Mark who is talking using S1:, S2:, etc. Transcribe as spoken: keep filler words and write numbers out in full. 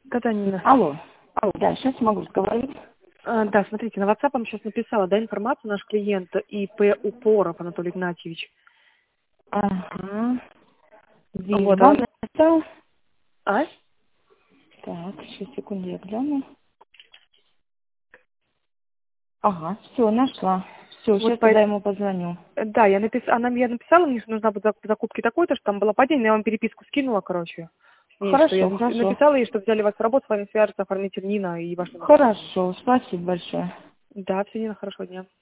S1: Да-да, Нина.
S2: Алло. Алло, да, сейчас могу разговаривать.
S1: А, да, смотрите, на WhatsApp вам сейчас написала, да, информацию наш клиент И П Упоров Анатолий Игнатьевич.
S2: Ага. Вижу.
S1: Вот, а...
S2: Вам написал?
S1: а?
S2: Так, сейчас, секунду, я гляну. Ага, все, нашла. Все,
S1: Вот
S2: сейчас
S1: по...
S2: тогда ему позвоню.
S1: Да, я написала, она мне написала, мне что нужна будет закупки такой-то, что там было падение, я вам переписку скинула, короче. И что я
S2: Хорошо, хорошо.
S1: написала ей, что взяли вас в работу, с вами свяжется оформитель Нина и ваш номер.
S2: Хорошо, спасибо большое.
S1: Да, все, Нина, хорошего дня.